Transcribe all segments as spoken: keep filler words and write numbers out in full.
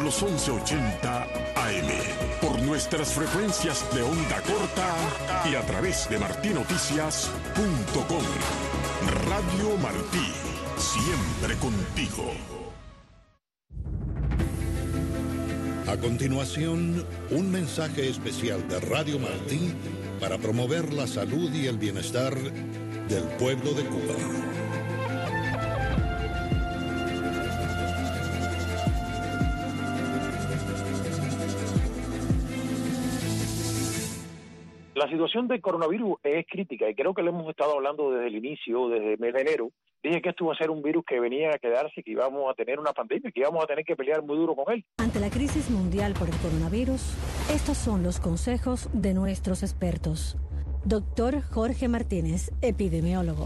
los once ochenta A M, por nuestras frecuencias de onda corta y a través de martí noticias punto com. Radio Martí, siempre contigo. A continuación, un mensaje especial de Radio Martí para promover la salud y el bienestar del pueblo de Cuba. La situación del coronavirus es crítica y creo que lo hemos estado hablando desde el inicio, desde el mes de enero. Dije que esto iba a ser un virus que venía a quedarse, que íbamos a tener una pandemia, que íbamos a tener que pelear muy duro con él. Ante la crisis mundial por el coronavirus, estos son los consejos de nuestros expertos. Doctor Jorge Martínez, epidemiólogo.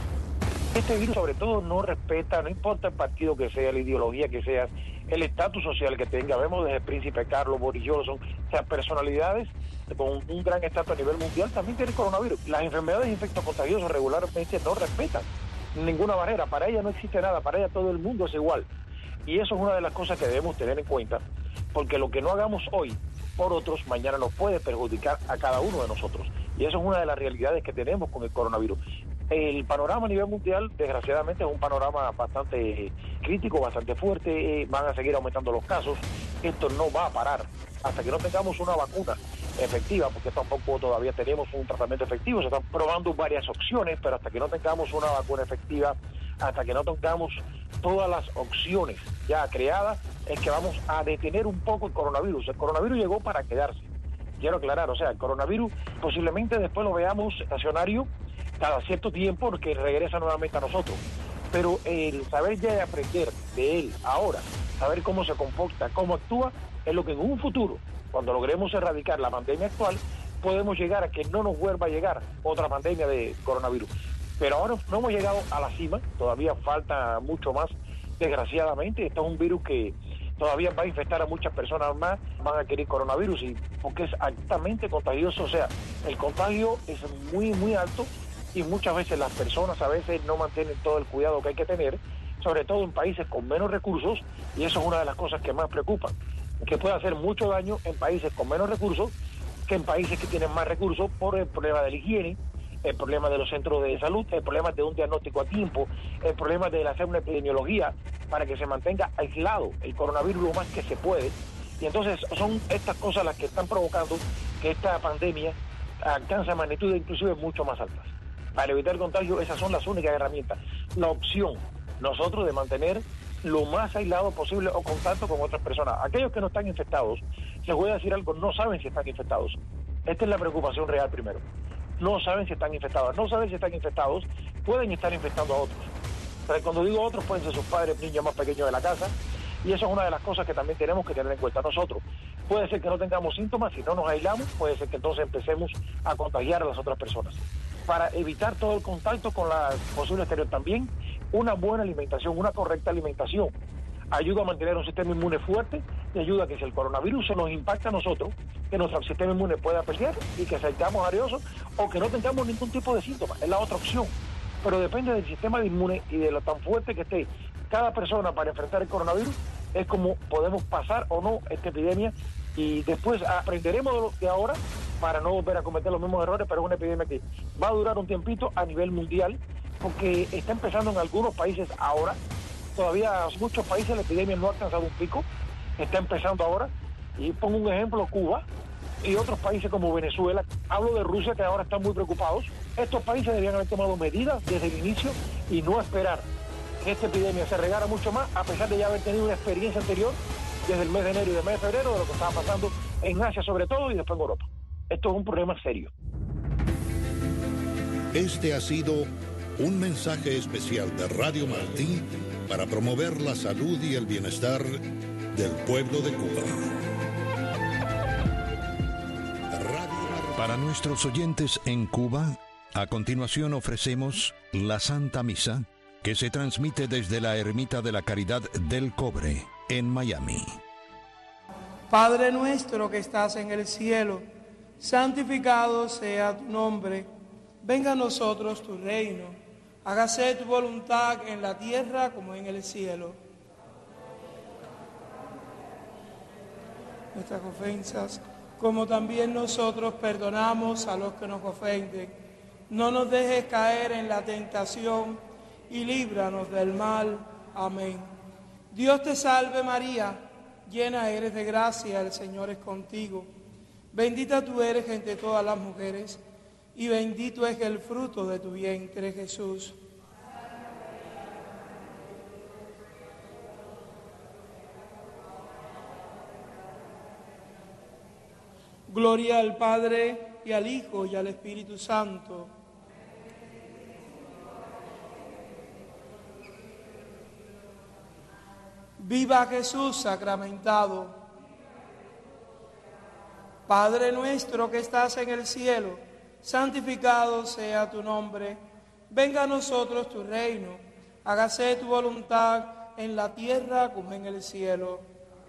Este virus sobre todo no respeta, no importa el partido que sea, la ideología que sea, el estatus social que tenga. Vemos desde el príncipe Carlos, Boris Johnson, o sea, personalidades con un gran estatus a nivel mundial también tienen coronavirus. Las enfermedades infectocontagiosas regularmente no respetan ninguna barrera, para ella no existe nada, para ella todo el mundo es igual. Y eso es una de las cosas que debemos tener en cuenta, porque lo que no hagamos hoy por otros, mañana nos puede perjudicar a cada uno de nosotros. Y eso es una de las realidades que tenemos con el coronavirus. El panorama a nivel mundial, desgraciadamente, es un panorama bastante crítico, bastante fuerte. Van a seguir aumentando los casos. Esto no va a parar hasta que no tengamos una vacuna efectiva, porque tampoco todavía tenemos un tratamiento efectivo. Se están probando varias opciones, pero hasta que no tengamos una vacuna efectiva, hasta que no tengamos todas las opciones ya creadas, es que vamos a detener un poco el coronavirus. El coronavirus llegó para quedarse. Quiero aclarar, o sea, el coronavirus posiblemente después lo veamos estacionario cada cierto tiempo porque regresa nuevamente a nosotros. Pero el saber ya aprender de él ahora, saber cómo se comporta, cómo actúa, es lo que en un futuro, cuando logremos erradicar la pandemia actual, podemos llegar a que no nos vuelva a llegar otra pandemia de coronavirus. Pero ahora no hemos llegado a la cima, todavía falta mucho más, desgraciadamente. Esto es un virus que todavía va a infectar a muchas personas más, van a adquirir coronavirus, y porque es altamente contagioso, o sea, el contagio es muy, muy alto, y muchas veces las personas a veces no mantienen todo el cuidado que hay que tener, sobre todo en países con menos recursos, y eso es una de las cosas que más preocupan, que puede hacer mucho daño en países con menos recursos que en países que tienen más recursos, por el problema de la higiene, el problema de los centros de salud, el problema de un diagnóstico a tiempo, el problema de hacer una epidemiología para que se mantenga aislado el coronavirus lo más que se puede. Y entonces son estas cosas las que están provocando que esta pandemia alcance magnitudes inclusive mucho más altas. Para evitar el contagio, esas son las únicas herramientas. La opción, nosotros, de mantener lo más aislado posible o contacto con otras personas. Aquellos que no están infectados, les voy a decir algo, no saben si están infectados. Esta es la preocupación real primero. No saben si están infectados. No saben si están infectados, pueden estar infectando a otros. Pero cuando digo otros, pueden ser sus padres, niños más pequeños de la casa. Y eso es una de las cosas que también tenemos que tener en cuenta nosotros. Puede ser que no tengamos síntomas, si no nos aislamos, puede ser que entonces empecemos a contagiar a las otras personas. Para evitar todo el contacto con la posible exterior también, una buena alimentación, una correcta alimentación, ayuda a mantener un sistema inmune fuerte y ayuda a que si el coronavirus se nos impacta a nosotros, que nuestro sistema inmune pueda pelear y que salgamos ariosos o que no tengamos ningún tipo de síntomas. Es la otra opción. Pero depende del sistema inmune y de lo tan fuerte que esté cada persona para enfrentar el coronavirus, es como podemos pasar o no esta epidemia, y después aprenderemos de, lo, de ahora para no volver a cometer los mismos errores. Pero es una epidemia que va a durar un tiempito a nivel mundial, porque está empezando en algunos países ahora. Todavía en muchos países la epidemia no ha alcanzado un pico, está empezando ahora. Y pongo un ejemplo, Cuba y otros países como Venezuela. Hablo de Rusia, que ahora están muy preocupados. Estos países debían haber tomado medidas desde el inicio y no esperar que esta epidemia se regara mucho más, a pesar de ya haber tenido una experiencia anterior desde el mes de enero y del mes de febrero de lo que estaba pasando en Asia sobre todo y después en Europa. Esto es un problema serio. Este ha sido un mensaje especial de Radio Martí para promover la salud y el bienestar del pueblo de Cuba. Radio... Para nuestros oyentes en Cuba, a continuación ofrecemos la Santa Misa, que se transmite desde la Ermita de la Caridad del Cobre, en Miami. Padre nuestro que estás en el cielo, santificado sea tu nombre. Venga a nosotros tu reino. Hágase tu voluntad en la tierra como en el cielo. nuestras ofensas, como también nosotros perdonamos a los que nos ofenden. No nos dejes caer en la tentación y líbranos del mal. Amén. Dios te salve María, llena eres de gracia, el Señor es contigo. Bendita tú eres entre todas las mujeres, y bendito es el fruto de tu vientre, Jesús. Gloria al Padre, y al Hijo, y al Espíritu Santo. Viva Jesús sacramentado. Padre nuestro que estás en el cielo, santificado sea tu nombre. Venga a nosotros tu reino. Hágase tu voluntad en la tierra como en el cielo.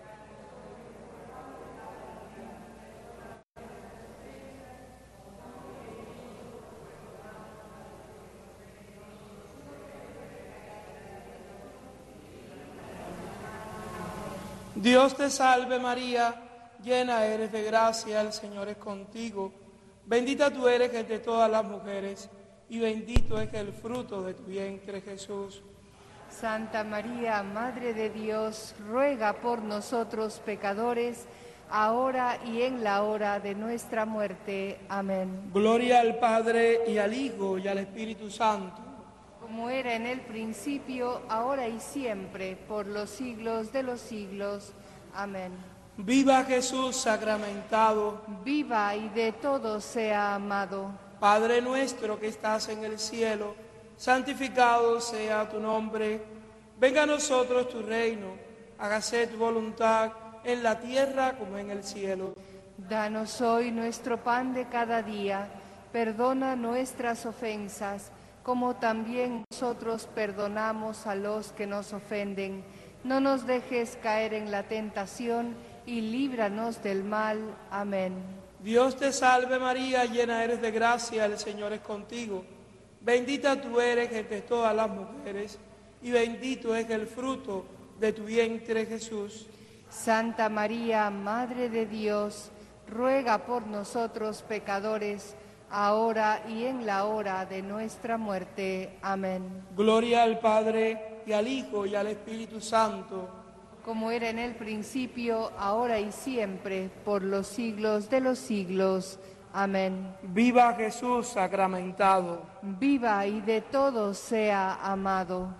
Dios te salve María, llena eres de gracia, el Señor es contigo. Bendita tú eres entre todas las mujeres, y bendito es el fruto de tu vientre, Jesús. Santa María, Madre de Dios, ruega por nosotros pecadores, ahora y en la hora de nuestra muerte. Amén. Gloria al Padre, y al Hijo, y al Espíritu Santo. Como era en el principio, ahora y siempre, por los siglos de los siglos. Amén. Viva Jesús sacramentado. Viva y de todos sea amado. Padre nuestro que estás en el cielo, santificado sea tu nombre. Venga a nosotros tu reino. Hágase tu voluntad en la tierra como en el cielo. Danos hoy nuestro pan de cada día. Perdona nuestras ofensas, como también nosotros perdonamos a los que nos ofenden. No nos dejes caer en la tentación y líbranos del mal. Amén. Dios te salve María, llena eres de gracia, el Señor es contigo. Bendita tú eres entre todas las mujeres, y bendito es el fruto de tu vientre, Jesús. Santa María, Madre de Dios, ruega por nosotros pecadores, ahora y en la hora de nuestra muerte. Amén. Gloria al Padre, y al Hijo, y al Espíritu Santo. Como era en el principio, ahora y siempre, por los siglos de los siglos. Amén. Viva Jesús sacramentado. Viva y de todos sea amado.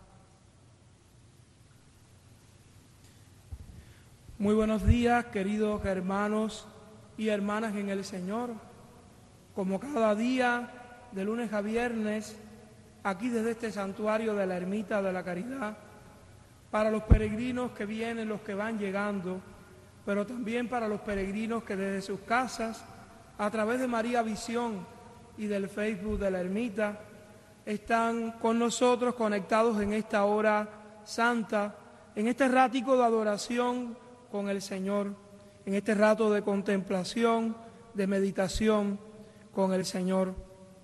Muy buenos días, queridos hermanos y hermanas en el Señor. Como cada día, de lunes a viernes, aquí desde este santuario de la Ermita de la Caridad, para los peregrinos que vienen, los que van llegando, pero también para los peregrinos que desde sus casas, a través de María Visión y del Facebook de la Ermita, están con nosotros conectados en esta hora santa, en este ratico de adoración con el Señor, en este rato de contemplación, de meditación con el Señor.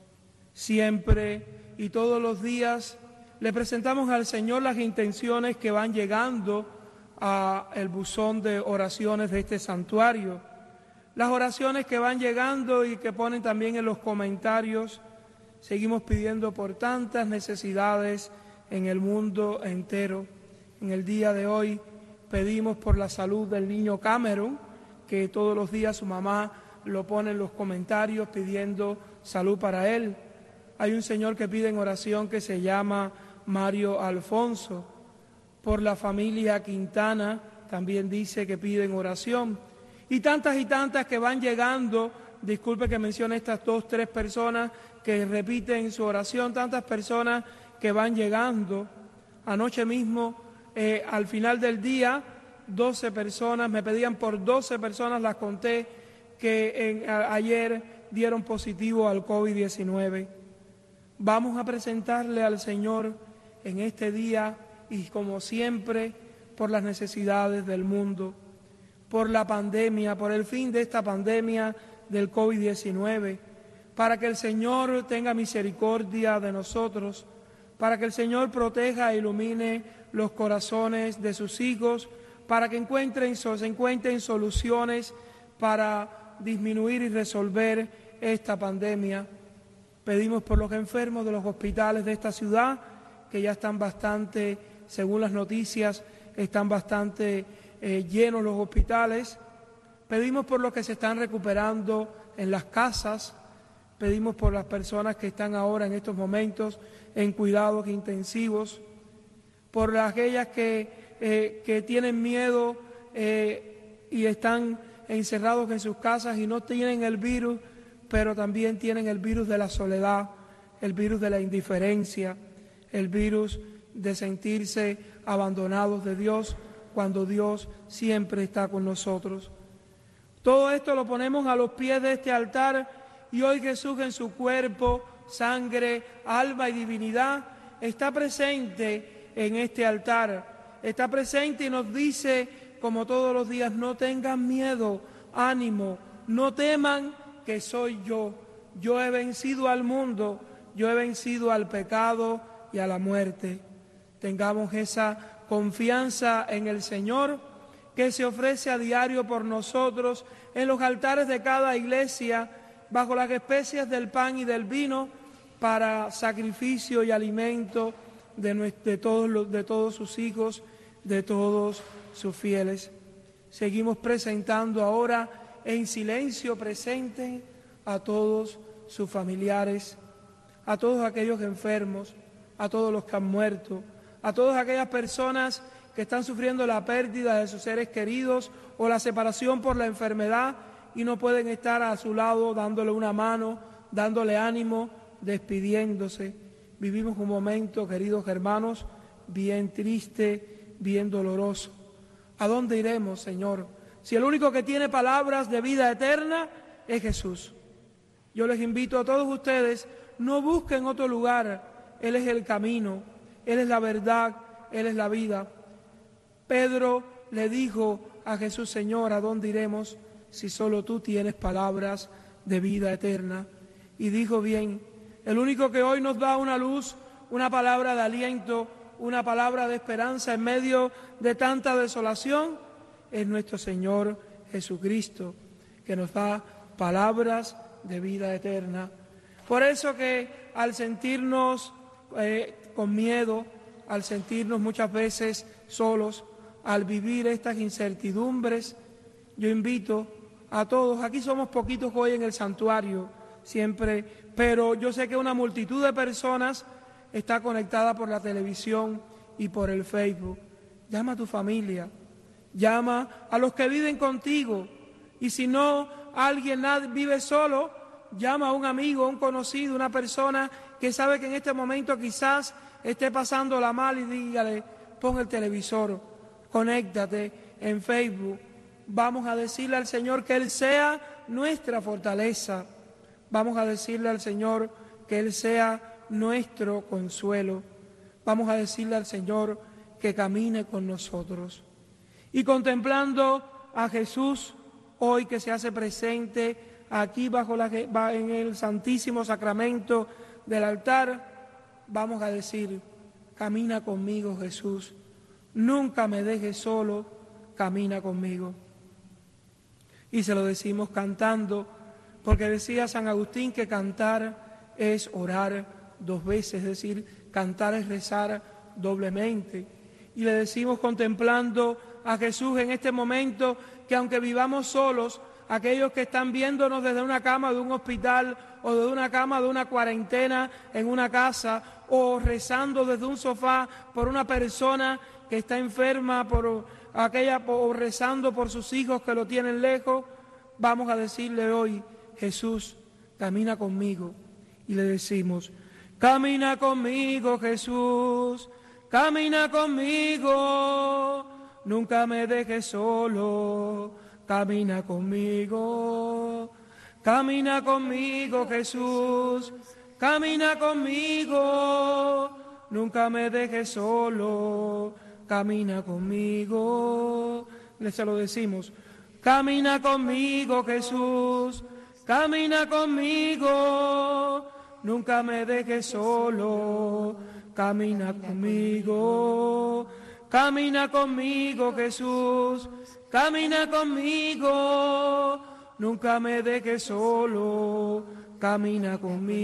Siempre y todos los días le presentamos al Señor las intenciones que van llegando al buzón de oraciones de este santuario, las oraciones que van llegando y que ponen también en los comentarios. Seguimos pidiendo por tantas necesidades en el mundo entero. En el día de hoy pedimos por la salud del niño Cameron, que todos los días su mamá lo pone en los comentarios pidiendo salud para él. Hay un señor que pide en oración que se llama Mario Alfonso. Por la familia Quintana también dice que piden oración. Y tantas y tantas que van llegando, disculpe que mencione estas dos, tres personas que repiten su oración, tantas personas que van llegando. Anoche mismo, eh, al final del día, doce personas, me pedían por doce personas, las conté, que en, a, ayer dieron positivo al COVID diecinueve. Vamos a presentarle al Señor en este día y como siempre por las necesidades del mundo, por la pandemia, por el fin de esta pandemia del COVID diecinueve, para que el Señor tenga misericordia de nosotros, para que el Señor proteja e ilumine los corazones de sus hijos, para que encuentren, se encuentren soluciones para disminuir y resolver esta pandemia. Pedimos por los enfermos de los hospitales de esta ciudad, que ya están bastante, según las noticias, están bastante eh, llenos los hospitales. Pedimos por los que se están recuperando en las casas. Pedimos por las personas que están ahora en estos momentos en cuidados intensivos, por aquellas que, eh, que tienen miedo eh, y están encerrados en sus casas y no tienen el virus, pero también tienen el virus de la soledad, el virus de la indiferencia, el virus de sentirse abandonados de Dios cuando Dios siempre está con nosotros. Todo esto lo ponemos a los pies de este altar y hoy Jesús en su cuerpo, sangre, alma y divinidad está presente en este altar, está presente y nos dice, como todos los días, no tengan miedo, ánimo, no teman que soy yo. Yo he vencido al mundo, yo he vencido al pecado y a la muerte. Tengamos esa confianza en el Señor que se ofrece a diario por nosotros en los altares de cada iglesia, bajo las especias del pan y del vino, para sacrificio y alimento de, nuestro, de, todos, los, de todos sus hijos, de todos sus fieles. Seguimos presentando ahora en silencio presente a todos sus familiares, a todos aquellos enfermos, a todos los que han muerto, a todas aquellas personas que están sufriendo la pérdida de sus seres queridos o la separación por la enfermedad y no pueden estar a su lado dándole una mano, dándole ánimo, despidiéndose. Vivimos un momento, queridos hermanos, bien triste, bien doloroso. ¿A dónde iremos, Señor? Si el único que tiene palabras de vida eterna es Jesús. Yo les invito a todos ustedes, no busquen otro lugar. Él es el camino, Él es la verdad, Él es la vida. Pedro le dijo a Jesús, Señor, ¿a dónde iremos si solo tú tienes palabras de vida eterna? Y dijo bien, el único que hoy nos da una luz, una palabra de aliento, una palabra de esperanza en medio de tanta desolación, es nuestro Señor Jesucristo, que nos da palabras de vida eterna. Por eso que al sentirnos eh, con miedo, al sentirnos muchas veces solos, al vivir estas incertidumbres, yo invito a todos, aquí somos poquitos hoy en el santuario, siempre, pero yo sé que una multitud de personas está conectada por la televisión y por el Facebook. Llama a tu familia, llama a los que viven contigo, y si no, alguien vive solo, llama a un amigo, a un conocido, una persona que sabe que en este momento quizás esté pasándola mal y dígale, pon el televisor, conéctate en Facebook. Vamos a decirle al Señor que Él sea nuestra fortaleza. Vamos a decirle al Señor que Él sea nuestro consuelo. Vamos a decirle al Señor que camine con nosotros. Y contemplando a Jesús hoy que se hace presente aquí bajo la, en el Santísimo Sacramento del altar, vamos a decir, camina conmigo, Jesús. Nunca me dejes solo, camina conmigo. Y se lo decimos cantando, porque decía San Agustín que cantar es orar dos veces, es decir, cantar es rezar doblemente. Y le decimos contemplando a Jesús en este momento que aunque vivamos solos, aquellos que están viéndonos desde una cama de un hospital o desde una cama de una cuarentena en una casa o rezando desde un sofá por una persona que está enferma, por aquella, o rezando por sus hijos que lo tienen lejos, vamos a decirle hoy, Jesús, camina conmigo. Y le decimos, camina conmigo, Jesús, camina conmigo, nunca me dejes solo, camina conmigo, camina conmigo, Jesús, camina conmigo, nunca me dejes solo, camina conmigo. Les lo decimos, camina conmigo, Jesús, camina conmigo, nunca me dejes solo, camina conmigo, camina conmigo, Jesús, camina conmigo, nunca me dejes solo, camina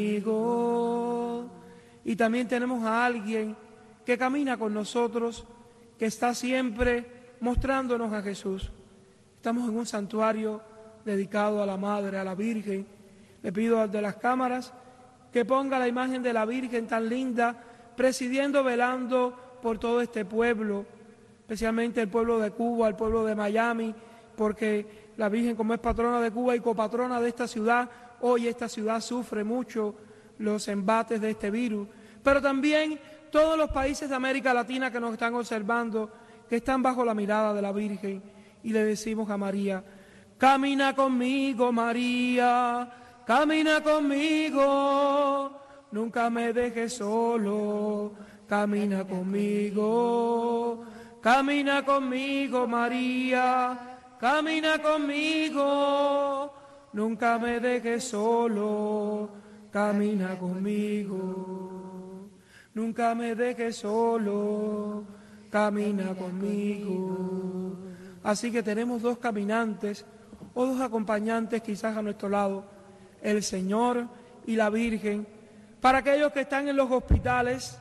conmigo. Y también tenemos a alguien que camina con nosotros, que está siempre mostrándonos a Jesús. Estamos en un santuario dedicado a la Madre, a la Virgen. Le pido al de las cámaras que ponga la imagen de la Virgen tan linda, presidiendo, velando por todo este pueblo, especialmente el pueblo de Cuba, el pueblo de Miami, porque la Virgen, como es patrona de Cuba y copatrona de esta ciudad, hoy esta ciudad sufre mucho los embates de este virus, pero también todos los países de América Latina que nos están observando, que están bajo la mirada de la Virgen, y le decimos a María, camina conmigo, María, camina conmigo, nunca me dejes solo, camina conmigo, camina conmigo, María, camina conmigo, nunca me dejes solo, camina conmigo, nunca me dejes solo, camina conmigo. Así que tenemos dos caminantes o dos acompañantes quizás a nuestro lado, el Señor y la Virgen. Para aquellos que están en los hospitales,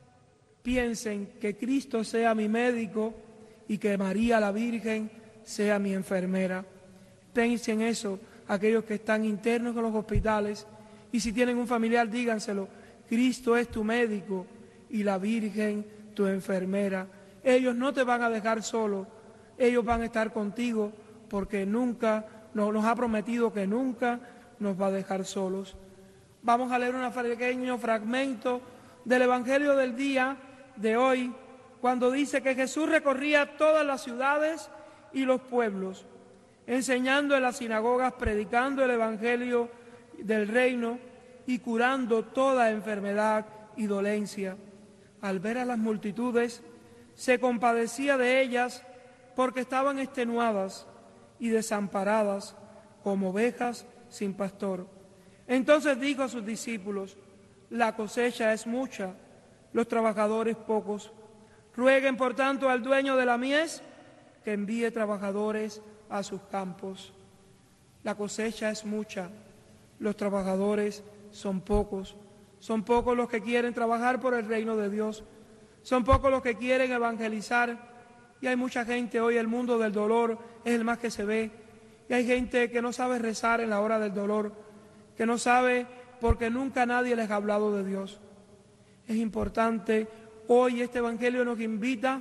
piensen que Cristo sea mi médico y que María la Virgen sea mi enfermera. Piensen eso, aquellos que están internos en los hospitales, y si tienen un familiar, díganselo, Cristo es tu médico y la Virgen tu enfermera. Ellos no te van a dejar solo, ellos van a estar contigo, porque nunca, nos, nos ha prometido que nunca nos va a dejar solos. Vamos a leer un pequeño fragmento del Evangelio del día de hoy, cuando dice que Jesús recorría todas las ciudades y los pueblos, enseñando en las sinagogas, predicando el Evangelio del reino y curando toda enfermedad y dolencia. Al ver a las multitudes, se compadecía de ellas porque estaban extenuadas y desamparadas como ovejas sin pastor. Entonces dijo a sus discípulos, la cosecha es mucha, los trabajadores pocos. Rueguen por tanto al dueño de la mies que envíe trabajadores a sus campos. La cosecha es mucha, los trabajadores son pocos. Son pocos los que quieren trabajar por el reino de Dios. Son pocos los que quieren evangelizar. Y hay mucha gente hoy, el mundo del dolor es el más que se ve. Y hay gente que no sabe rezar en la hora del dolor, que no sabe porque nunca nadie les ha hablado de Dios. Es importante, hoy este Evangelio nos invita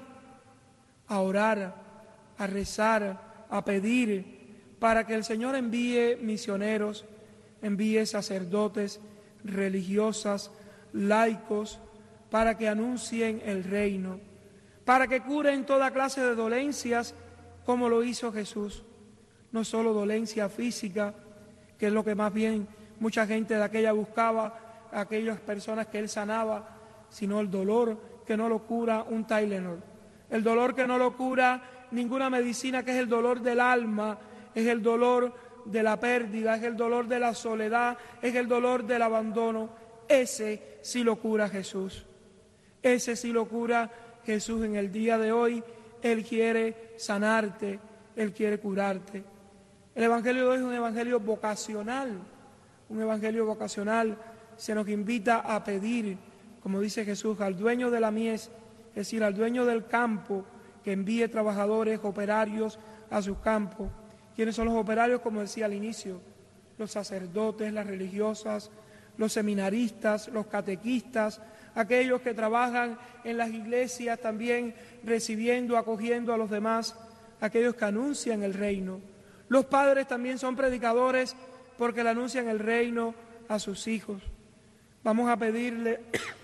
a orar, a rezar, a pedir, para que el Señor envíe misioneros, envíe sacerdotes, religiosas, laicos, para que anuncien el reino, para que curen toda clase de dolencias, como lo hizo Jesús. No solo dolencia física, que es lo que más bien mucha gente de aquella buscaba, aquellas personas que Él sanaba, sino el dolor que no lo cura un Tylenol, el dolor que no lo cura ninguna medicina, que es el dolor del alma, es el dolor de la pérdida, es el dolor de la soledad, es el dolor del abandono. Ese sí lo cura Jesús, ese sí lo cura Jesús en el día de hoy. Él quiere sanarte, Él quiere curarte. El Evangelio de hoy es un evangelio vocacional, un evangelio vocacional. Se nos invita a pedir, como dice Jesús, al dueño de la mies, es decir, al dueño del campo, que envíe trabajadores, operarios a sus campos. ¿Quiénes son los operarios? Como decía al inicio, los sacerdotes, las religiosas, los seminaristas, los catequistas, aquellos que trabajan en las iglesias también recibiendo, acogiendo a los demás, aquellos que anuncian el reino. Los padres también son predicadores porque le anuncian el reino a sus hijos. Vamos a pedirle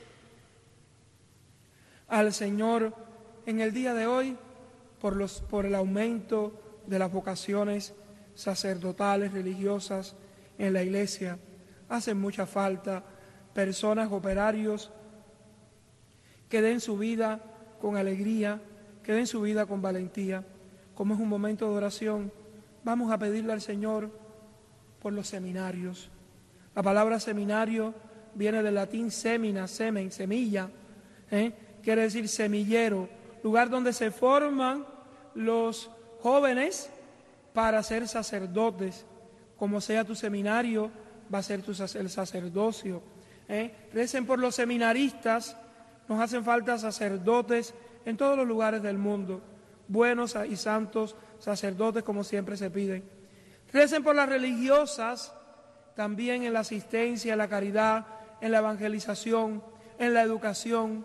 al Señor en el día de hoy por, los, por el aumento de las vocaciones sacerdotales, religiosas en la iglesia. Hacen mucha falta personas, operarios, que den su vida con alegría, que den su vida con valentía. Como es un momento de oración, vamos a pedirle al Señor por los seminarios. La palabra seminario viene del latín semina, semen, semilla, ¿eh? Quiere decir semillero, lugar donde se forman los jóvenes para ser sacerdotes. Como sea tu seminario, va a ser tu, el sacerdocio. ¿eh? Recen por los seminaristas, nos hacen falta sacerdotes en todos los lugares del mundo, buenos y santos sacerdotes como siempre se piden. Recen por las religiosas, también en la asistencia, en la caridad, en la evangelización, en la educación.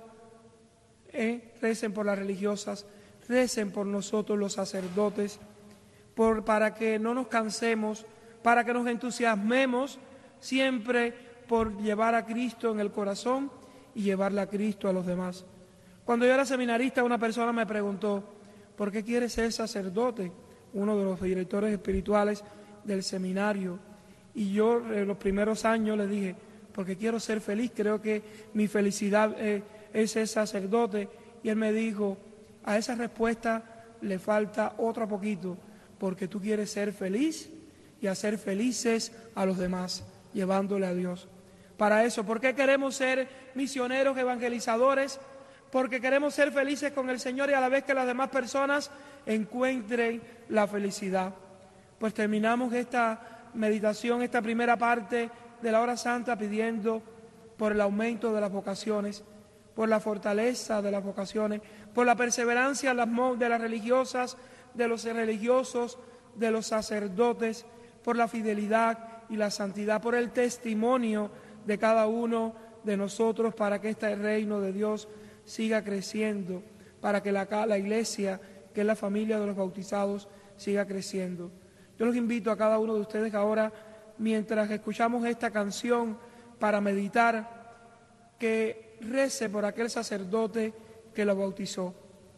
¿eh? Recen por las religiosas, recen por nosotros los sacerdotes, por, para que no nos cansemos, para que nos entusiasmemos siempre por llevar a Cristo en el corazón y llevarle a Cristo a los demás. Cuando yo era seminarista, una persona me preguntó, ¿por qué quieres ser sacerdote? Uno de los directores espirituales del seminario. Y yo en los primeros años le dije, porque quiero ser feliz, creo que mi felicidad eh, es ser sacerdote. Y él me dijo, a esa respuesta le falta otro poquito, porque tú quieres ser feliz y hacer felices a los demás, llevándole a Dios. Para eso, ¿por qué queremos ser misioneros, evangelizadores? Porque queremos ser felices con el Señor y a la vez que las demás personas encuentren la felicidad. Pues terminamos esta meditación, esta primera parte de la hora santa pidiendo por el aumento de las vocaciones, por la fortaleza de las vocaciones, por la perseverancia de las religiosas, de los religiosos, de los sacerdotes, por la fidelidad y la santidad, por el testimonio de cada uno de nosotros para que este reino de Dios siga creciendo, para que la, la iglesia, que es la familia de los bautizados, siga creciendo. Yo los invito a cada uno de ustedes ahora, mientras escuchamos esta canción para meditar, que rece por aquel sacerdote que lo bautizó,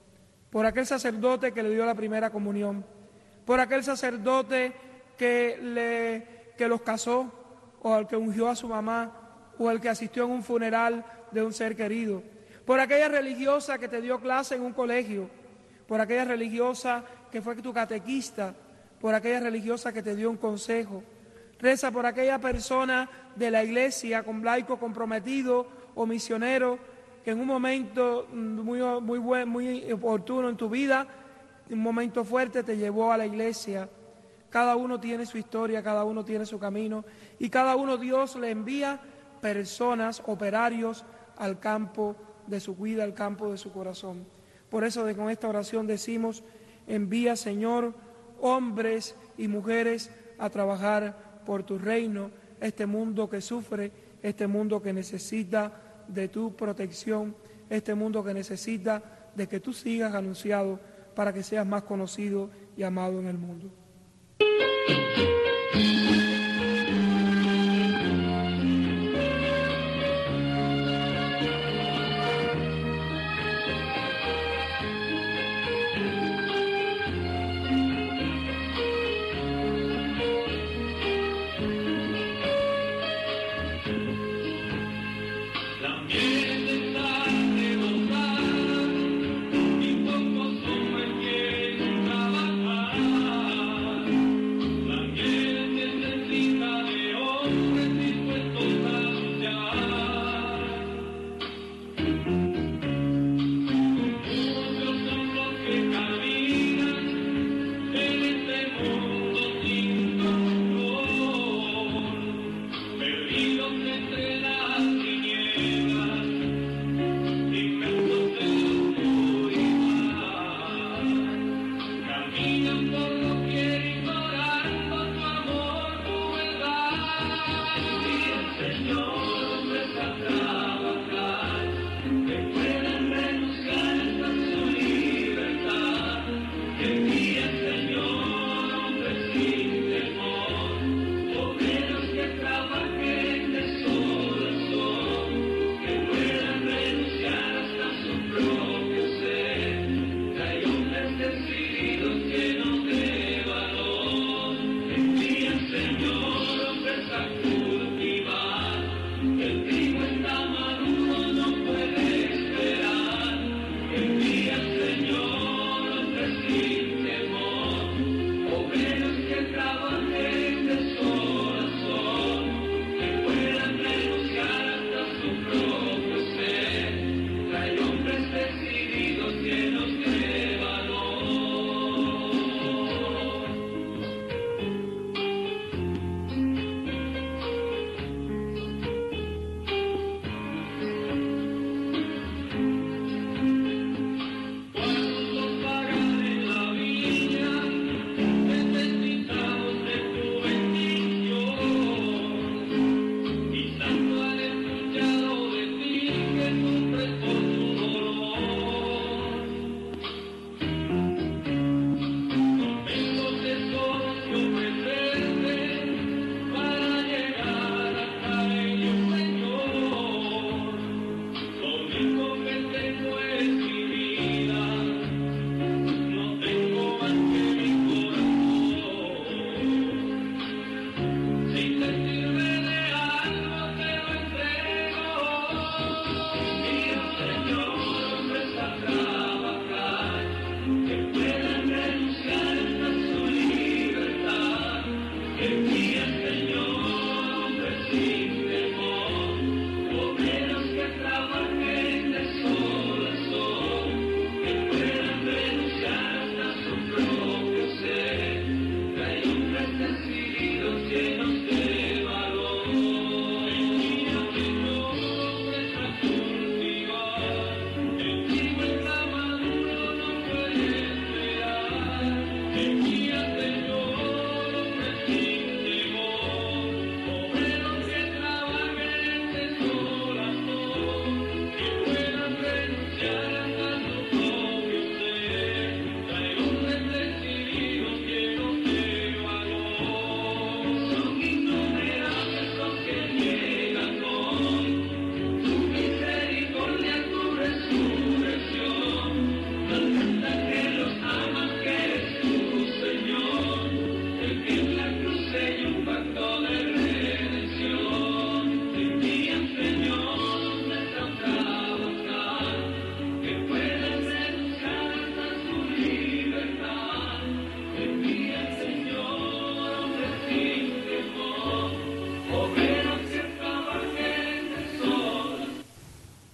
por aquel sacerdote que le dio la primera comunión, por aquel sacerdote que, le, que los casó, o al que ungió a su mamá, o al que asistió en un funeral de un ser querido, por aquella religiosa que te dio clase en un colegio, por aquella religiosa que fue tu catequista, por aquella religiosa que te dio un consejo. Reza por aquella persona de la iglesia, con laico comprometido o misionero, que en un momento muy, muy, buen, muy oportuno en tu vida, un momento fuerte, te llevó a la iglesia. Cada uno tiene su historia, cada uno tiene su camino, y cada uno Dios le envía personas, operarios, al campo de su vida, al campo de su corazón. Por eso de, con esta oración decimos, envía, Señor, hombres y mujeres a trabajar por tu reino, este mundo que sufre, este mundo que necesita de tu protección, este mundo que necesita de que tú sigas anunciado para que seas más conocido y amado en el mundo. Yeah.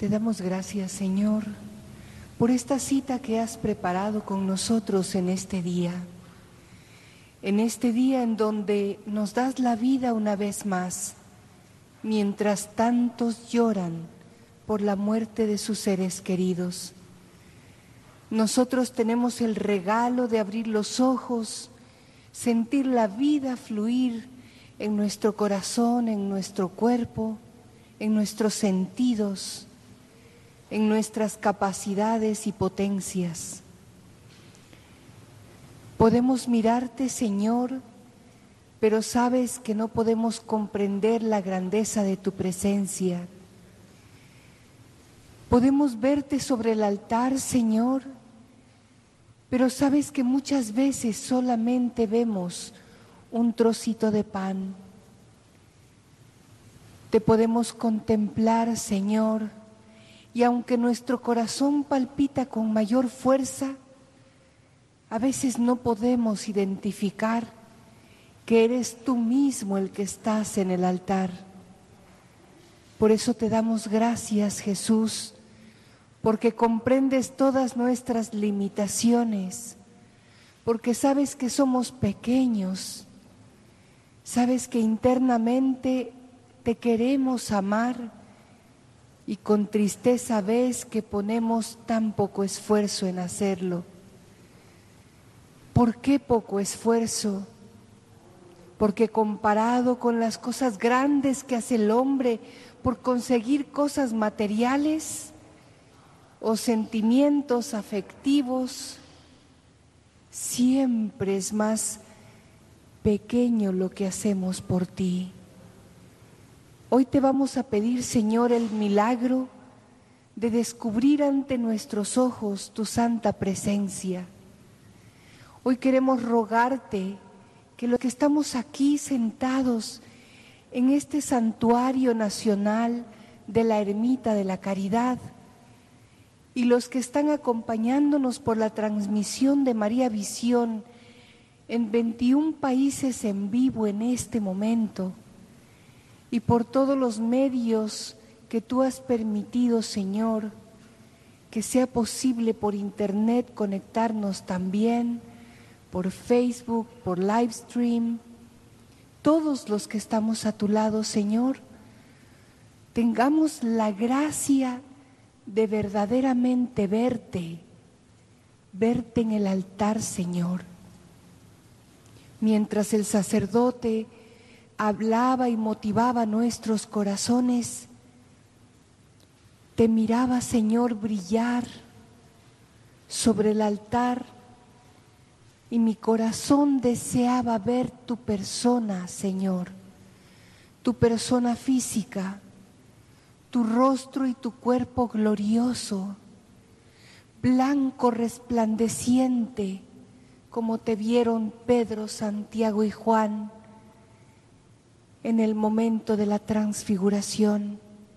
damos gracias, Señor, por esta cita que has preparado con nosotros en este día. En este día en donde nos das la vida una vez más, mientras tantos lloran por la muerte de sus seres queridos. Nosotros tenemos el regalo de abrir los ojos, sentir la vida fluir en nuestro corazón, en nuestro cuerpo, en nuestros sentidos, en nuestras capacidades y potencias. Podemos mirarte, Señor, pero sabes que no podemos comprender la grandeza de tu presencia. Podemos verte sobre el altar, Señor, pero sabes que muchas veces solamente vemos un trocito de pan. Te podemos contemplar, Señor, y aunque nuestro corazón palpita con mayor fuerza, a veces no podemos identificar que eres tú mismo el que estás en el altar. Por eso te damos gracias, Jesús, porque comprendes todas nuestras limitaciones, porque sabes que somos pequeños, sabes que internamente te queremos amar y con tristeza ves que ponemos tan poco esfuerzo en hacerlo. ¿Por qué poco esfuerzo? Porque comparado con las cosas grandes que hace el hombre por conseguir cosas materiales o sentimientos afectivos, siempre es más pequeño lo que hacemos por ti. Hoy te vamos a pedir, Señor, el milagro de descubrir ante nuestros ojos tu santa presencia. Hoy queremos rogarte que los que estamos aquí sentados en este santuario nacional de la Ermita de la Caridad y los que están acompañándonos por la transmisión de María Visión en veintiún países en vivo en este momento y por todos los medios que tú has permitido, Señor, que sea posible por internet conectarnos también, por Facebook, por Livestream, todos los que estamos a tu lado, Señor, tengamos la gracia de verdaderamente verte, verte en el altar, Señor. Mientras el sacerdote hablaba y motivaba nuestros corazones, te miraba, Señor, brillar sobre el altar y mi corazón deseaba ver tu persona, Señor, tu persona física, tu rostro y tu cuerpo glorioso, blanco resplandeciente, como te vieron Pedro, Santiago y Juan en el momento de la transfiguración.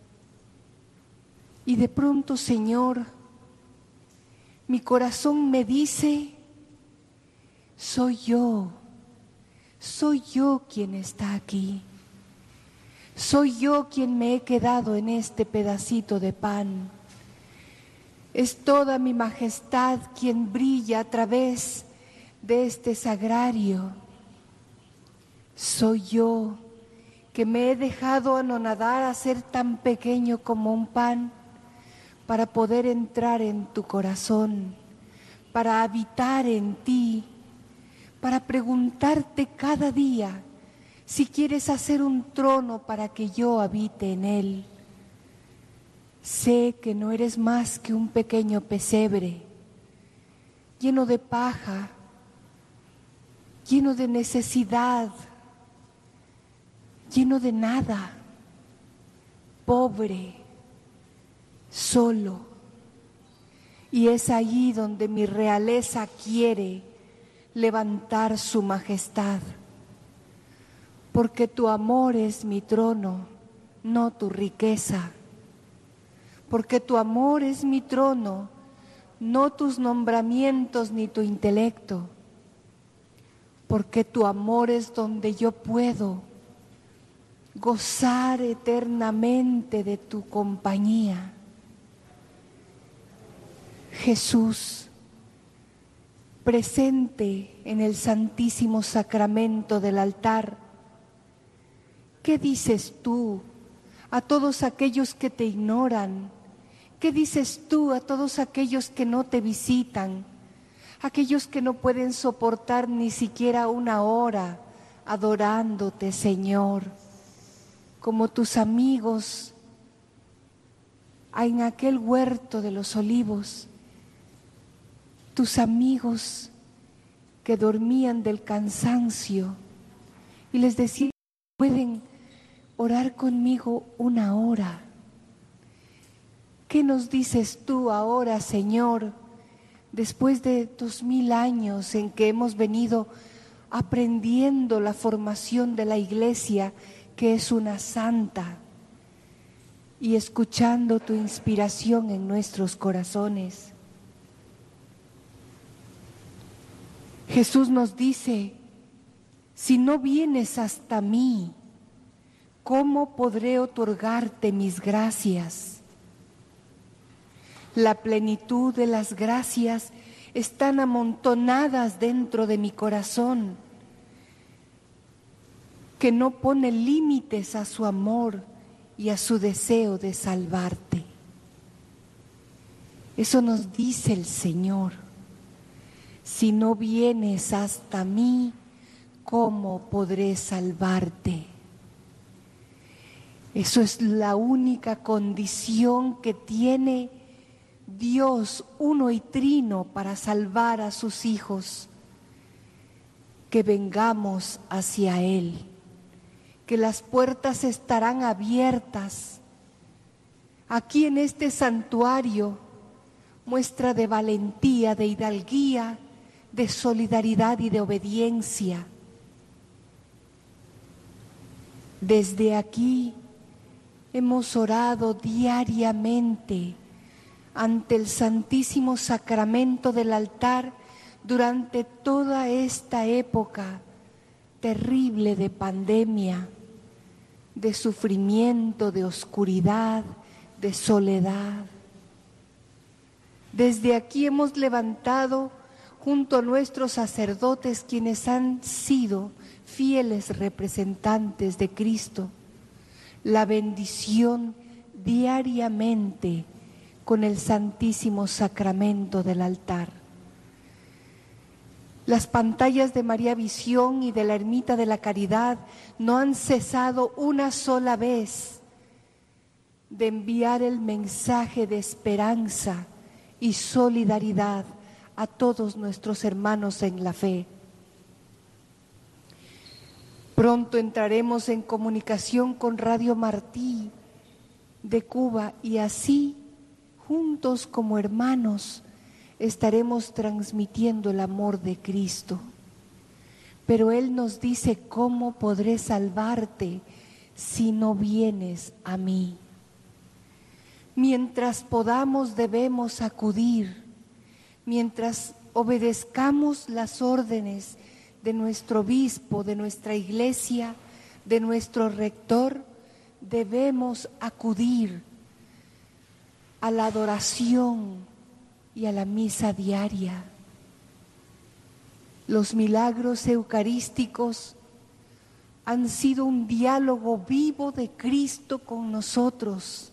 Y de pronto, Señor, mi corazón me dice: soy yo, soy yo quien está aquí. Soy yo quien me he quedado en este pedacito de pan. Es toda mi majestad quien brilla a través de este sagrario. Soy yo que me he dejado anonadar a ser tan pequeño como un pan para poder entrar en tu corazón, para habitar en ti, para preguntarte cada día si quieres hacer un trono para que yo habite en él. Sé que no eres más que un pequeño pesebre, lleno de paja, lleno de necesidad, lleno de nada, pobre, solo. Y es allí donde mi realeza quiere levantar su majestad, porque tu amor es mi trono, no tu riqueza, porque tu amor es mi trono, no tus nombramientos ni tu intelecto, porque tu amor es donde yo puedo gozar eternamente de tu compañía. Jesús, presente en el Santísimo Sacramento del altar, ¿qué dices tú a todos aquellos que te ignoran? ¿Qué dices tú a todos aquellos que no te visitan? Aquellos que no pueden soportar ni siquiera una hora adorándote, Señor, como tus amigos en aquel huerto de los olivos, tus amigos que dormían del cansancio y les decía, pueden orar conmigo una hora. ¿Qué nos dices tú ahora, Señor, después de dos mil años en que hemos venido aprendiendo la formación de la Iglesia, que es una santa, y escuchando tu inspiración en nuestros corazones? Jesús nos dice, si no vienes hasta mí, ¿cómo podré otorgarte mis gracias? La plenitud de las gracias están amontonadas dentro de mi corazón, que no pone límites a su amor y a su deseo de salvarte. Eso nos dice el Señor. Si no vienes hasta mí, ¿cómo podré salvarte? Eso es la única condición que tiene Dios uno y trino para salvar a sus hijos, que vengamos hacia Él, que las puertas estarán abiertas. Aquí en este santuario, muestra de valentía, de hidalguía, de solidaridad y de obediencia. Desde aquí hemos orado diariamente ante el Santísimo Sacramento del altar durante toda esta época terrible de pandemia, de sufrimiento, de oscuridad, de soledad. Desde aquí hemos levantado junto a nuestros sacerdotes, quienes han sido fieles representantes de Cristo, la bendición diariamente con el Santísimo Sacramento del altar. Las pantallas de María Visión y de la Ermita de la Caridad no han cesado una sola vez de enviar el mensaje de esperanza y solidaridad a todos nuestros hermanos en la fe. Pronto entraremos en comunicación con Radio Martí de Cuba y así, juntos como hermanos, estaremos transmitiendo el amor de Cristo. Pero Él nos dice, ¿cómo podré salvarte si no vienes a mí? Mientras podamos debemos acudir, mientras obedezcamos las órdenes de nuestro obispo, de nuestra iglesia, de nuestro rector, debemos acudir a la adoración y a la misa diaria. Los milagros eucarísticos han sido un diálogo vivo de Cristo con nosotros.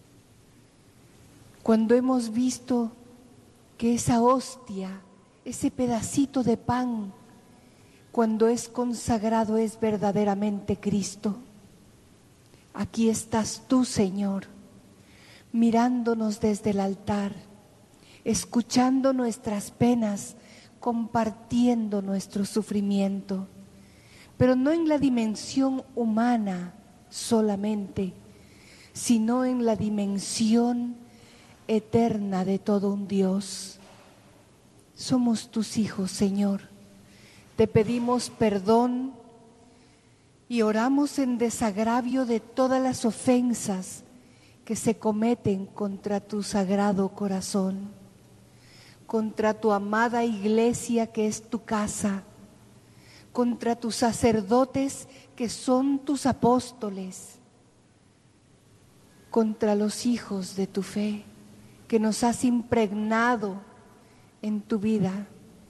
Cuando hemos visto que esa hostia, ese pedacito de pan, cuando es consagrado es verdaderamente Cristo. Aquí estás tú, Señor, mirándonos desde el altar, escuchando nuestras penas, compartiendo nuestro sufrimiento, pero no en la dimensión humana solamente, sino en la dimensión eterna de todo un Dios. Somos tus hijos, Señor. Te pedimos perdón y oramos en desagravio de todas las ofensas que se cometen contra tu sagrado corazón, contra tu amada iglesia que es tu casa, contra tus sacerdotes que son tus apóstoles, contra los hijos de tu fe que nos has impregnado en tu vida,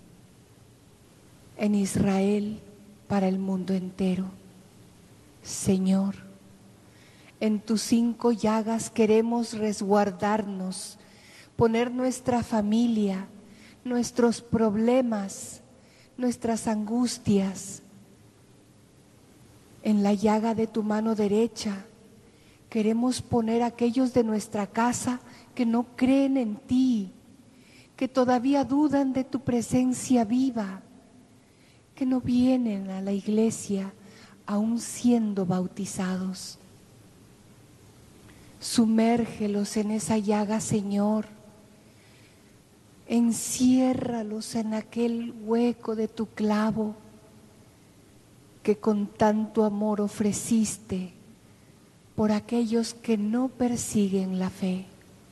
en Israel, para el mundo entero. Señor, en tus cinco llagas queremos resguardarnos, poner nuestra familia, nuestros problemas, nuestras angustias en la llaga de tu mano derecha. Queremos poner a aquellos de nuestra casa que no creen en ti, que todavía dudan de tu presencia viva, que no vienen a la iglesia aún siendo bautizados. Sumérgelos en esa llaga, Señor. Enciérralos en aquel hueco de tu clavo que con tanto amor ofreciste por aquellos que no persiguen la fe.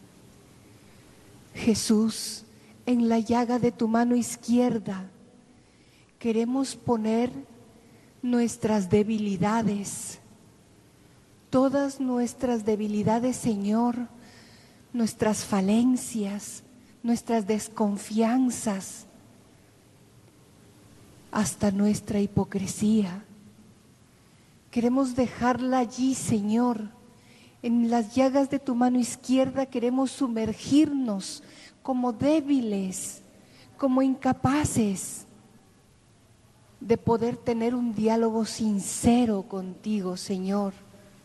Jesús, en la llaga de tu mano izquierda queremos poner nuestras debilidades, todas nuestras debilidades, Señor, nuestras falencias, nuestras desconfianzas, hasta nuestra hipocresía. Queremos dejarla allí, Señor. En las llagas de tu mano izquierda queremos sumergirnos como débiles, como incapaces de poder tener un diálogo sincero contigo, Señor.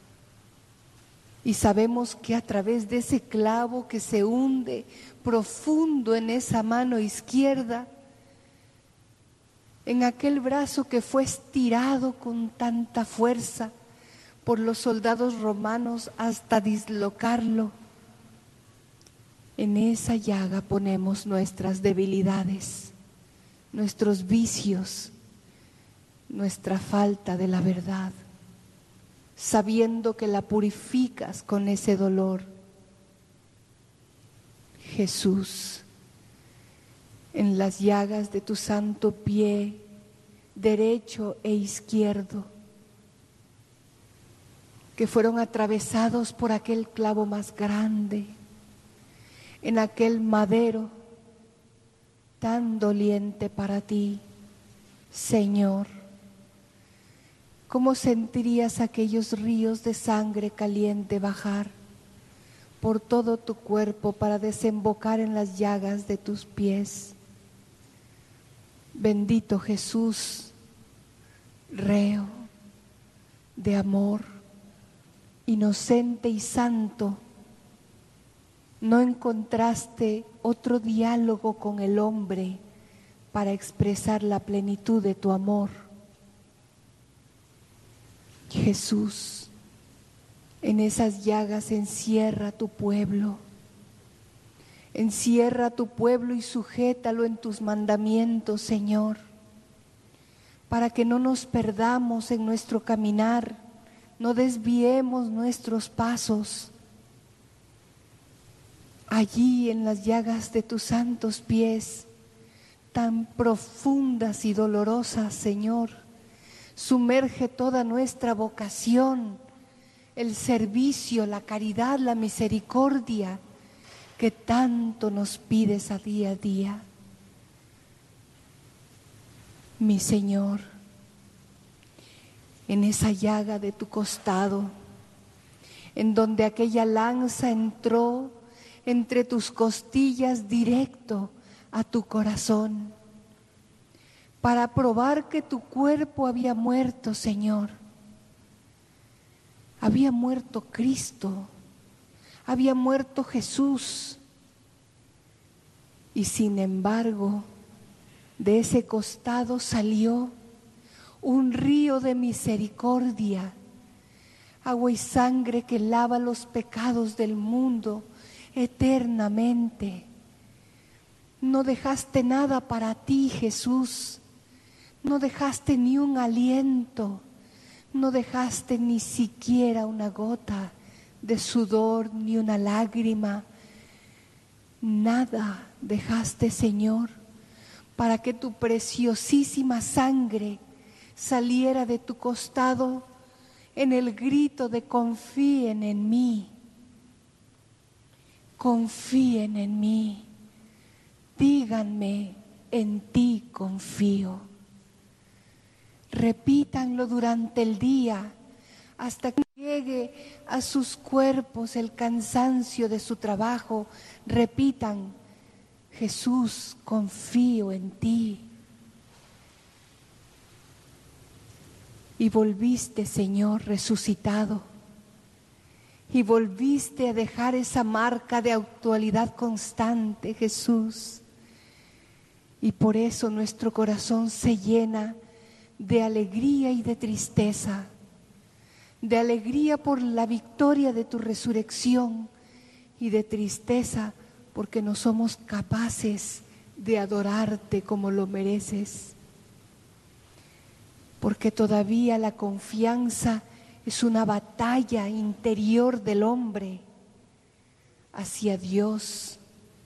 Y sabemos que a través de ese clavo que se hunde profundo en esa mano izquierda, en aquel brazo que fue estirado con tanta fuerza por los soldados romanos hasta dislocarlo, en esa llaga ponemos nuestras debilidades, nuestros vicios, nuestra falta de la verdad, sabiendo que la purificas con ese dolor. Jesús, en las llagas de tu santo pie, derecho e izquierdo, que fueron atravesados por aquel clavo más grande, en aquel madero tan doliente para ti, Señor. ¿Cómo sentirías aquellos ríos de sangre caliente bajar por todo tu cuerpo para desembocar en las llagas de tus pies? Bendito Jesús, reo de amor, inocente y santo, no encontraste otro diálogo con el hombre para expresar la plenitud de tu amor. Jesús, en esas llagas encierra tu pueblo, encierra tu pueblo y sujétalo en tus mandamientos, Señor, para que no nos perdamos en nuestro caminar, no desviemos nuestros pasos. Allí en las llagas de tus santos pies, tan profundas y dolorosas, Señor, sumerge toda nuestra vocación, el servicio, la caridad, la misericordia que tanto nos pides a día a día. Mi Señor, en esa llaga de tu costado, en donde aquella lanza entró entre tus costillas directo a tu corazón, para probar que tu cuerpo había muerto, Señor. Había muerto Cristo, había muerto Jesús. Y sin embargo, de ese costado salió un río de misericordia, agua y sangre que lava los pecados del mundo eternamente. No dejaste nada para ti, Jesús. No dejaste ni un aliento, no dejaste ni siquiera una gota de sudor, ni una lágrima. Nada dejaste, Señor, para que tu preciosísima sangre saliera de tu costado en el grito de confíen en mí. confíen en mí, díganme, en ti confío. Repítanlo durante el día hasta que llegue a sus cuerpos el cansancio de su trabajo. Repitan: Jesús, confío en ti. Y volviste, Señor, resucitado. Y volviste a dejar esa marca de actualidad constante, Jesús. Y por eso nuestro corazón se llena de alegría y de tristeza. De alegría por la victoria de tu resurrección y de tristeza porque no somos capaces de adorarte como lo mereces. Porque todavía la confianza es una batalla interior del hombre hacia Dios.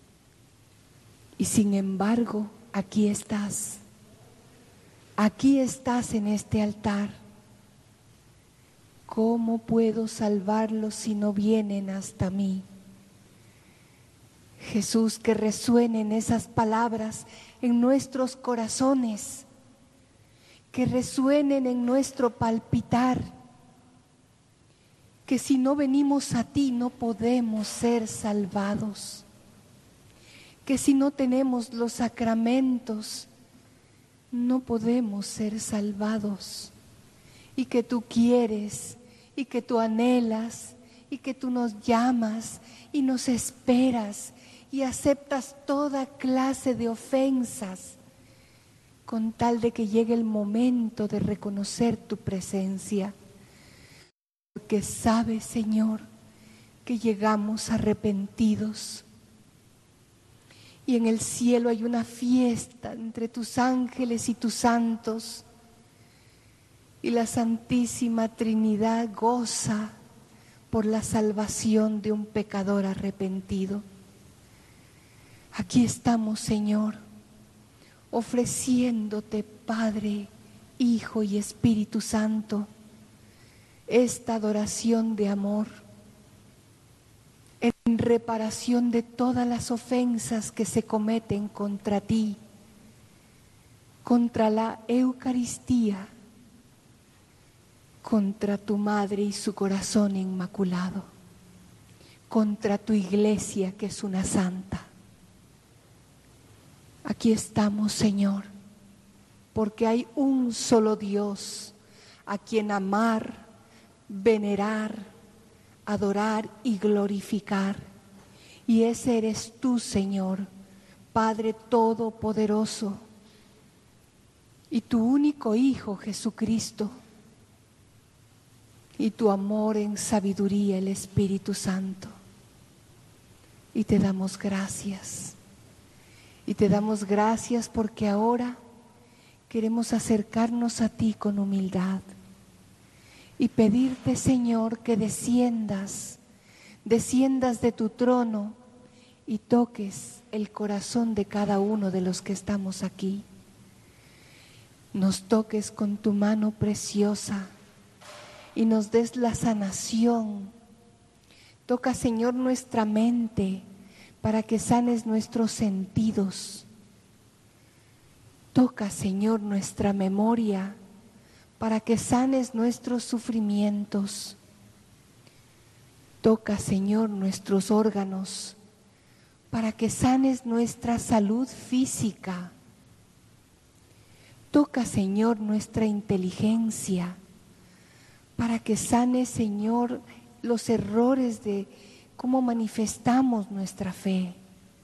Y sin embargo, aquí estás. Aquí estás en este altar. ¿Cómo puedo salvarlos si no vienen hasta mí? Jesús, que resuenen esas palabras en nuestros corazones, que resuenen en nuestro palpitar, que si no venimos a ti no podemos ser salvados, que si no tenemos los sacramentos no podemos ser salvados, y que tú quieres, y que tú anhelas, y que tú nos llamas y nos esperas y aceptas toda clase de ofensas con tal de que llegue el momento de reconocer tu presencia. Porque sabes, Señor, que llegamos arrepentidos y en el cielo hay una fiesta entre tus ángeles y tus santos y la Santísima Trinidad goza por la salvación de un pecador arrepentido. Aquí estamos, Señor, ofreciéndote, Padre, Hijo y Espíritu Santo, esta adoración de amor, en reparación de todas las ofensas que se cometen contra ti, contra la Eucaristía, contra tu Madre y su corazón inmaculado, contra tu Iglesia que es una santa. Aquí estamos, Señor, porque hay un solo Dios a quien amar, venerar, adorar y glorificar. Y ese eres tú, Señor, Padre Todopoderoso, y tu único Hijo, Jesucristo, y tu amor en sabiduría, el Espíritu Santo. Y te damos gracias. Y te damos gracias porque ahora queremos acercarnos a ti con humildad y pedirte, Señor, que desciendas, desciendas de tu trono y toques el corazón de cada uno de los que estamos aquí. Nos toques con tu mano preciosa y nos des la sanación. Toca, Señor, nuestra mente para que sanes nuestros sentidos. Toca, Señor, nuestra memoria para que sanes nuestros sufrimientos. Toca, Señor, nuestros órganos para que sanes nuestra salud física. Toca, Señor, nuestra inteligencia para que sanes, Señor, los errores de cómo manifestamos nuestra fe.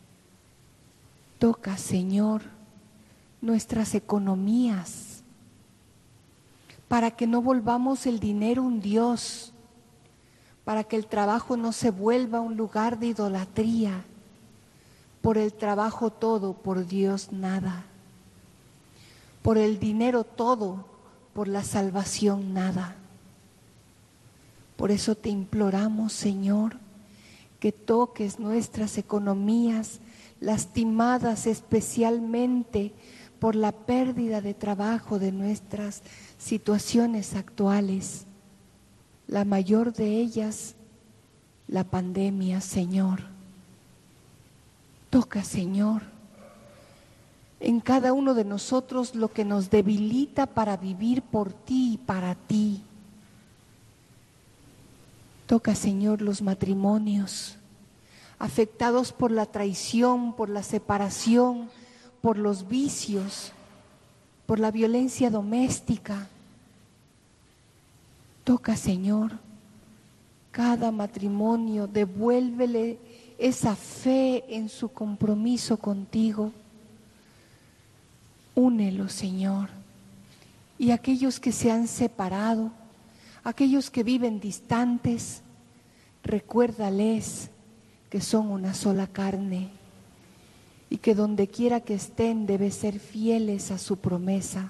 Toca, Señor, nuestras economías, para que no volvamos el dinero un dios, para que el trabajo no se vuelva un lugar de idolatría. Por el trabajo todo, por Dios nada. Por el dinero todo, por la salvación nada. Por eso te imploramos, Señor, que toques nuestras economías lastimadas especialmente por la pérdida de trabajo de nuestras situaciones actuales. La mayor de ellas, la pandemia, Señor. Toca, Señor, en cada uno de nosotros lo que nos debilita para vivir por ti y para ti. Toca, Señor, los matrimonios afectados por la traición, por la separación, por los vicios, por la violencia doméstica. Toca, Señor, cada matrimonio, devuélvele esa fe en su compromiso contigo. Únelo, Señor. Y aquellos que se han separado, aquellos que viven distantes, recuérdales que son una sola carne y que donde quiera que estén deben ser fieles a su promesa.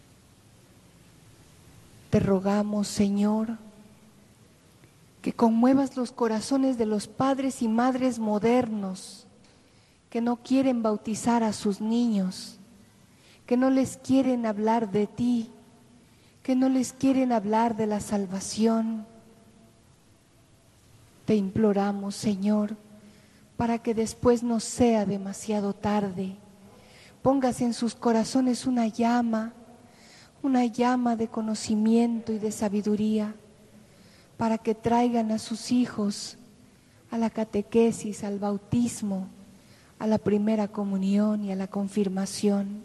Te rogamos, Señor, que conmuevas los corazones de los padres y madres modernos que no quieren bautizar a sus niños, que no les quieren hablar de ti, que no les quieren hablar de la salvación. Te imploramos, Señor, para que después no sea demasiado tarde, pongas en sus corazones una llama, una llama de conocimiento y de sabiduría, para que traigan a sus hijos a la catequesis, al bautismo, a la primera comunión y a la confirmación.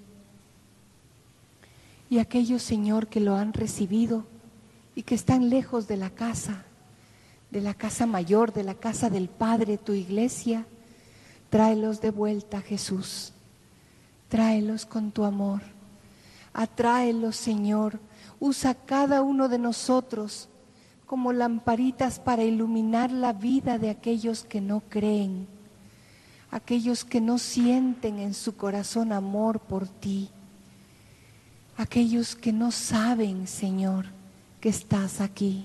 Y aquellos, Señor, que lo han recibido y que están lejos de la casa, de la casa mayor, de la casa del Padre, tu iglesia, tráelos de vuelta, Jesús. Tráelos con tu amor. Atráelos, Señor. Usa cada uno de nosotros como lamparitas para iluminar la vida de aquellos que no creen, aquellos que no sienten en su corazón amor por ti, aquellos que no saben, Señor, que estás aquí.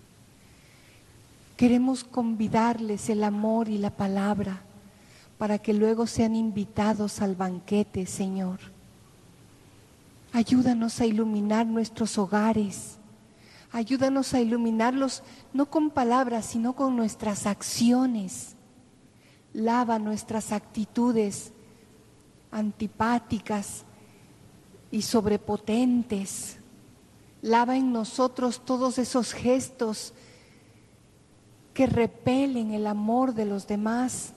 Queremos convidarles el amor y la palabra para que luego sean invitados al banquete, Señor. Ayúdanos a iluminar nuestros hogares. Ayúdanos a iluminarlos no con palabras, sino con nuestras acciones. Lava nuestras actitudes antipáticas y sobrepotentes. Lava en nosotros todos esos gestos que repelen el amor de los demás.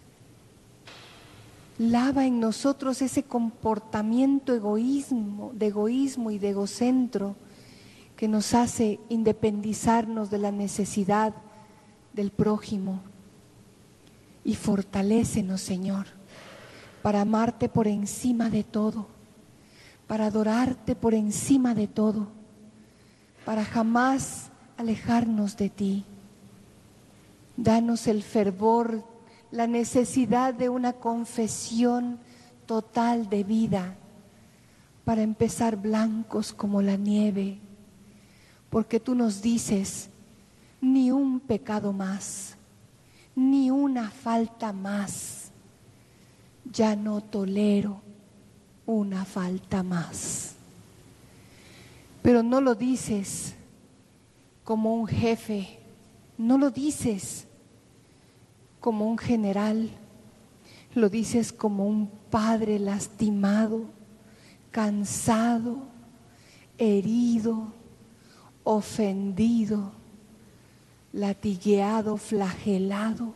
Lava en nosotros ese comportamiento egoísmo, de egoísmo y de egocentro que nos hace independizarnos de la necesidad del prójimo. Y fortalécenos, Señor, para amarte por encima de todo, para adorarte por encima de todo, para jamás alejarnos de ti. Danos el fervor, la necesidad de una confesión total de vida para empezar blancos como la nieve, porque tú nos dices, ni un pecado más, ni una falta más, ya no tolero una falta más. Pero no lo dices como un jefe, no lo dices como un general, lo dices como un padre lastimado, cansado, herido, ofendido, latigueado, flagelado.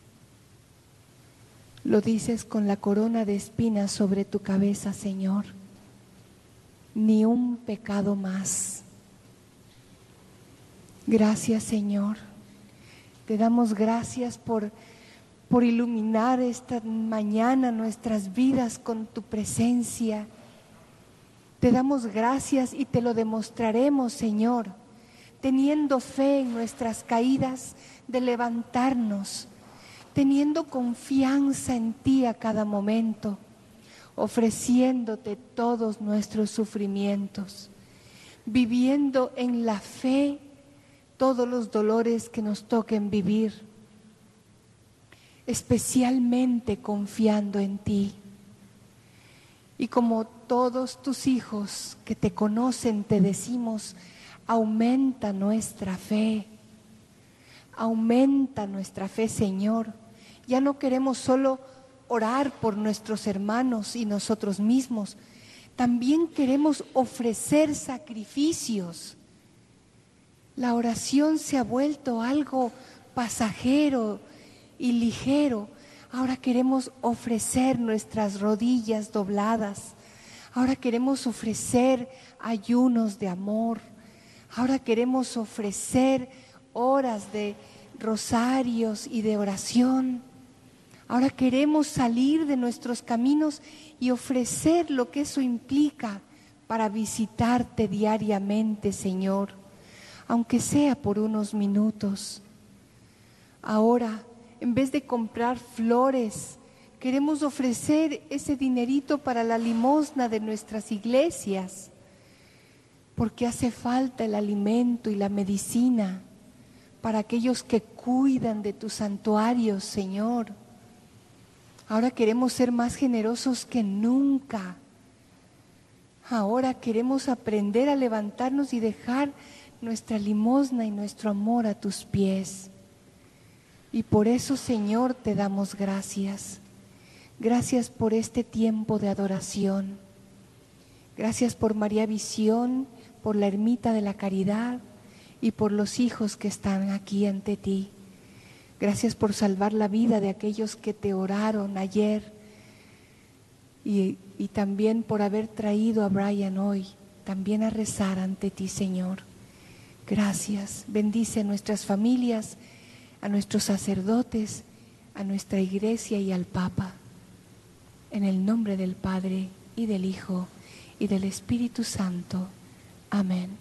Lo dices con la corona de espinas sobre tu cabeza, Señor. Ni un pecado más. Gracias, Señor. Te damos gracias por, por iluminar esta mañana nuestras vidas con tu presencia. Te damos gracias y te lo demostraremos, Señor, teniendo fe en nuestras caídas de levantarnos, teniendo confianza en ti a cada momento, ofreciéndote todos nuestros sufrimientos, viviendo en la fe todos los dolores que nos toquen vivir, especialmente confiando en ti. Y como todos tus hijos que te conocen te decimos, aumenta nuestra fe, aumenta nuestra fe, Señor. Ya no queremos solo orar por nuestros hermanos y nosotros mismos. También queremos ofrecer sacrificios. La oración se ha vuelto algo pasajero y ligero. Ahora queremos ofrecer nuestras rodillas dobladas. Ahora queremos ofrecer ayunos de amor. Ahora queremos ofrecer horas de rosarios y de oración. Ahora queremos salir de nuestros caminos y ofrecer lo que eso implica para visitarte diariamente, Señor, aunque sea por unos minutos. Ahora, en vez de comprar flores, queremos ofrecer ese dinerito para la limosna de nuestras iglesias, porque hace falta el alimento y la medicina para aquellos que cuidan de tus santuarios, Señor. Ahora queremos ser más generosos que nunca. Ahora queremos aprender a levantarnos y dejar nuestra limosna y nuestro amor a tus pies. Y por eso, Señor, te damos gracias. Gracias por este tiempo de adoración. Gracias por María Visión, por la Ermita de la Caridad y por los hijos que están aquí ante ti. Gracias por salvar la vida de aquellos que te oraron ayer y, y también por haber traído a Brian hoy, también a rezar ante ti, Señor. Gracias. Bendice a nuestras familias, a nuestros sacerdotes, a nuestra iglesia y al Papa. En el nombre del Padre y del Hijo y del Espíritu Santo. Amén.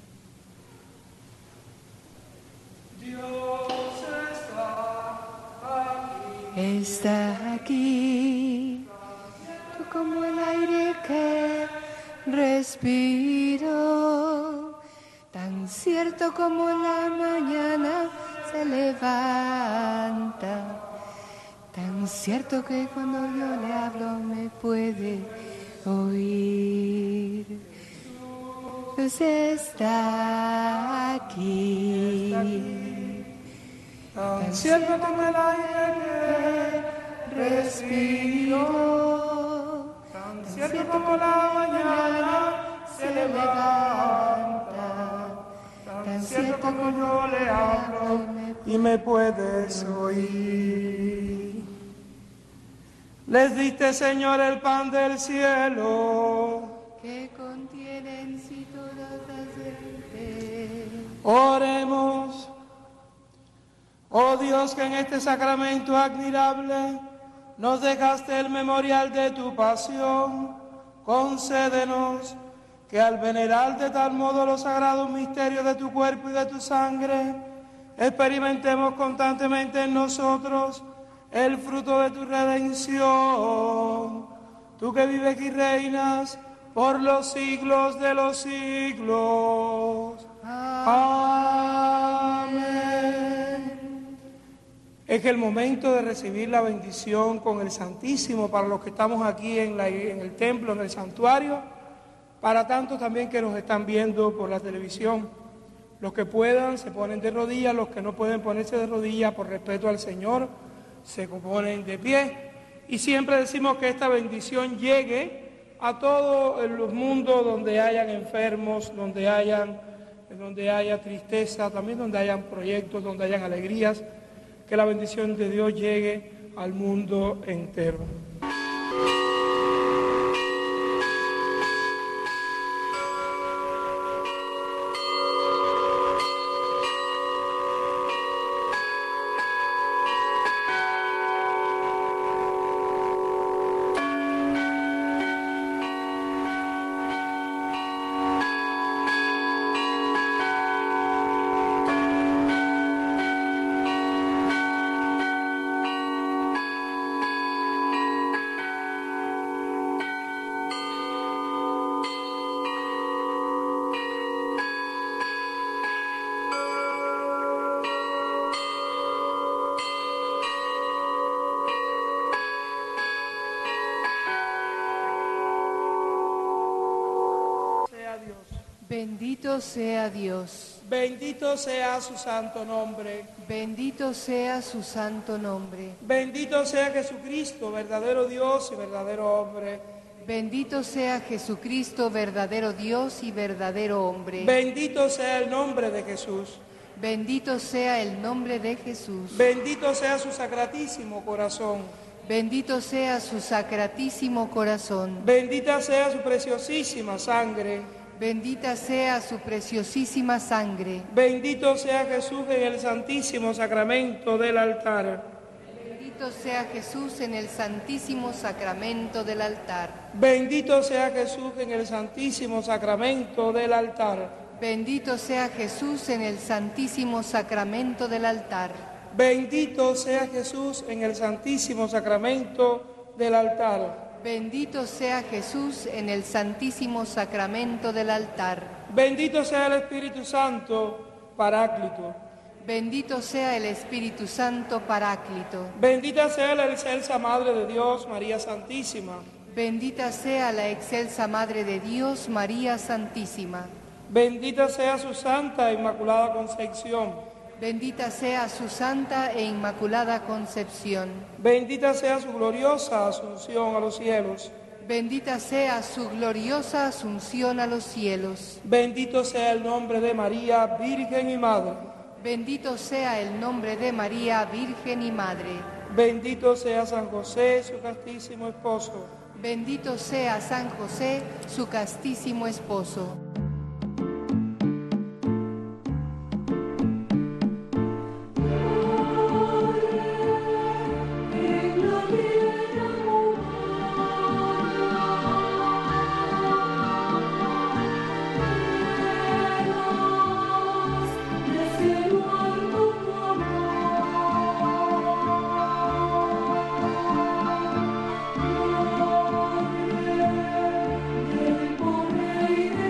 Dios está aquí. Está aquí, tú como el aire que respiro, tan cierto como la mañana se levanta, tan cierto que cuando yo le hablo me puede oír. Dios está aquí, Tan cierto como el aire que respiro, tan cierto como la mañana se levanta, tan cierto como yo le hablo y me puedes oír. Les diste, Señor, el pan del cielo, que contiene en sí todo aceite. oremos. Oh Dios, que en este sacramento admirable nos dejaste el memorial de tu pasión, concédenos que al venerar de tal modo los sagrados misterios de tu cuerpo y de tu sangre, experimentemos constantemente en nosotros el fruto de tu redención. Tú que vives y reinas por los siglos de los siglos. Amén. Es el momento de recibir la bendición con el Santísimo para los que estamos aquí en, la, en el templo, en el santuario, para tantos también que nos están viendo por la televisión. Los que puedan se ponen de rodillas, los que no pueden ponerse de rodillas por respeto al Señor se ponen de pie. Y siempre decimos que esta bendición llegue a todos los mundos donde hayan enfermos, donde hayan, donde haya tristeza, también donde hayan proyectos, donde hayan alegrías. Que la bendición de Dios llegue al mundo entero. Bendito sea Dios. Bendito sea su santo nombre. Bendito sea su santo nombre. Bendito sea Jesucristo, verdadero Dios y verdadero hombre. Bendito sea Jesucristo, verdadero Dios y verdadero hombre. Bendito sea el nombre de Jesús. Bendito sea el nombre de Jesús. Bendito sea su sacratísimo corazón. Bendito sea su sacratísimo corazón. Bendita sea su preciosísima sangre. Bendita sea su preciosísima sangre. Bendito sea Jesús en el santísimo sacramento del altar. Bendito sea Jesús en el santísimo sacramento del altar. Bendito sea Jesús en el santísimo sacramento del altar. Bendito sea Jesús en el santísimo sacramento del altar. Bendito sea Jesús en el santísimo sacramento del altar. Bendito sea Jesús en el santísimo sacramento del altar. Bendito sea el Espíritu Santo, Paráclito. Bendito sea el Espíritu Santo, Paráclito. Bendita sea la excelsa Madre de Dios, María Santísima. Bendita sea la excelsa Madre de Dios, María Santísima. Bendita sea su Santa e Inmaculada Concepción. Bendita sea su Santa e Inmaculada Concepción. Bendita sea su gloriosa asunción a los cielos. Bendita sea su gloriosa asunción a los cielos. Bendito sea el nombre de María, Virgen y Madre. Bendito sea el nombre de María, Virgen y Madre. Bendito sea San José, su castísimo esposo. Bendito sea San José, su castísimo esposo.